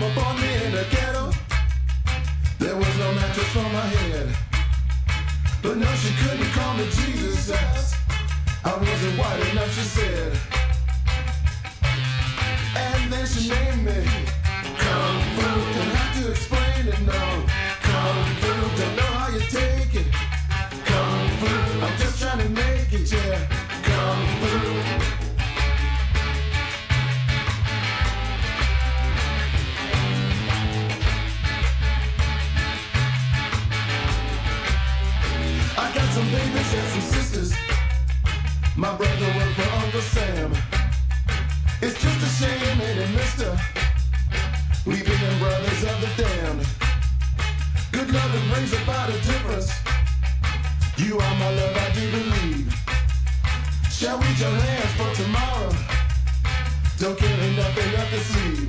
mama born me in the ghetto. There was no mattress for my head. But no, she couldn't call me Jesus. I wasn't white enough, she said. And then she named me Kung Fu. Don't have to explain it, no. Kung Fu, don't know how you take it. Kung Fu, I'm just trying to make it, yeah. Kung Fu. I got some babies and some sisters. My brother worked for Uncle Sam. It's just a shame, ain't it, mister? We being brothers of the damned. Good loving brings about a difference. You are my love, I do believe. Shall we join hands for tomorrow? Don't carry nothing up the sleeve.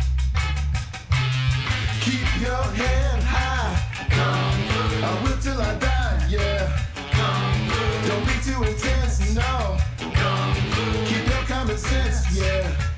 Keep your hand high. Kung Fu. I will till I die, yeah. Kung Fu. Don't be too intense, no. Kung Fu. Keep your common sense, yeah.